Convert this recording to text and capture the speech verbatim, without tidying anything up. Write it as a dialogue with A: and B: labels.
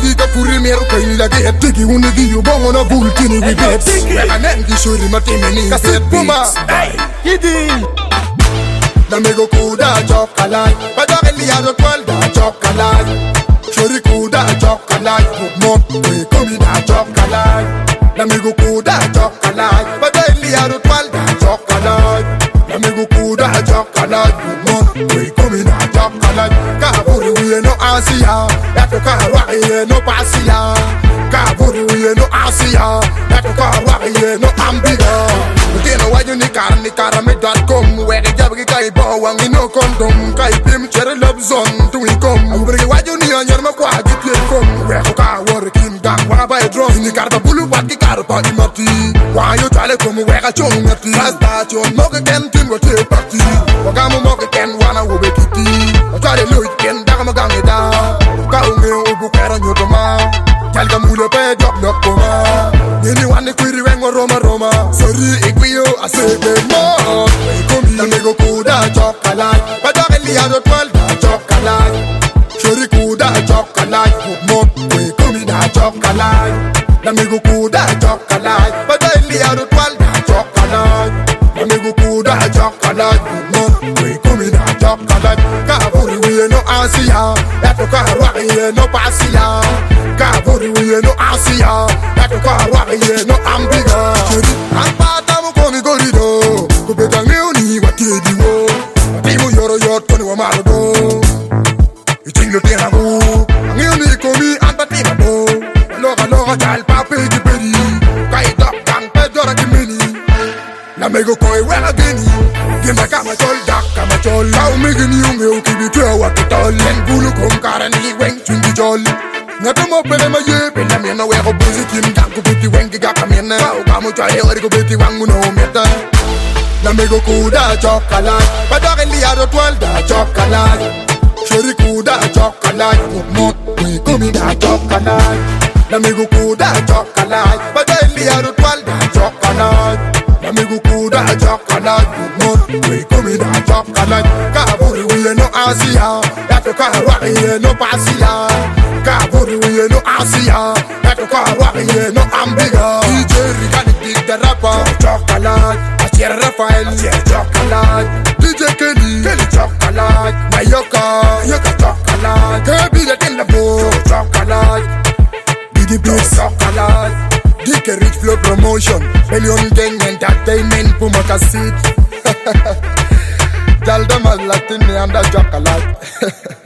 A: di ka puri meru ka ila ge tiki uni di yu bongo na vulkini we bet weka nengi shuri matimeni kasit puma Kidi La mego kuda chokalai Padore liado twal da chokalai Shuri kuda chokalai Mok we komi da chokalai La mego kuda chokalai Padore liado twal da chokalai La mego kuda chokalai Mok we komi da chokalai Kaburi we no Asia Yato kawaii no Pasia Kaburi we no Asia Yato kawaii no Ambiga Tino waju ni kar ni karame dot com Wege jabgi kai bawang ino kondom Kai pim chere love zone tu ikom Agubrigi waju ni anyer ma kwa jipye kom Weko ka workin gang wana bay drone Ni karba bulu bat ki karpa imati Wanyo tale kum weka chong ngati Rasta chon moke ken tin wate party Wakamu moke ken wana ube kiti Watale luit ken daga magangi da Ka unge ubu kera nyotoma Jalga mule pe dok dok koma Nini wani kwiri wengo roma roma Sorry ikwiyo asebe mo Weikomi Na mego kuda chokalai Padore liado twal da chokalai Shori kuda chokalai Mok weikomi da chokalai Na mego kuda chokalai Padore liado twal da chokalai Na mego kuda chokalai Mok weikomi da chokalai Kaburi we no Asia Yato kawaii no Pasia Kaburi we no Asia Yato kawaii no Ambiga Shuri Ampata mukoni gorido Kubeta ngeuni watedi wo Watimu yoro yot koni wa marodo Ichinglo tena wo Ngeuni komi anpati mabo Loga loga chal pape jipedi Kai dok kang pedora kimini Na mego koi wela geni Gimba kama chol dak kama chol Kau migini unge ukibi tuya wakitol Len bulu kum karani weng chungi chol Ngata mo pele ma ye pele mi na weko buzi kim gang kubuti wengi gaka mi na Kau kamu chale ori kubuti wangu no meta Na mego kuda chokalai Padore liado twal da chokalai Shori kuda chokalai Mok we kumi da chokalai Na mego kuda chokalai Padore liado twal da chokalai Na mego kuda chokalai Mok we kumi da chokalai Kaburi we no Asia Yato kawaii no Pasia Kaburi we no Asia Yato kawaii no Ambiga D J Rikani dig the rapper Chocolate Asier Rafael Asier chocolate D J Kelly Kelly chocolate Mayoka Mayoka chocolate Kebi the tin the boy Chocolate B D B chocolate D K Rich Flow Promotion Million Gang Entertainment Puma Cassette Jalda Mal Latin and the chocolate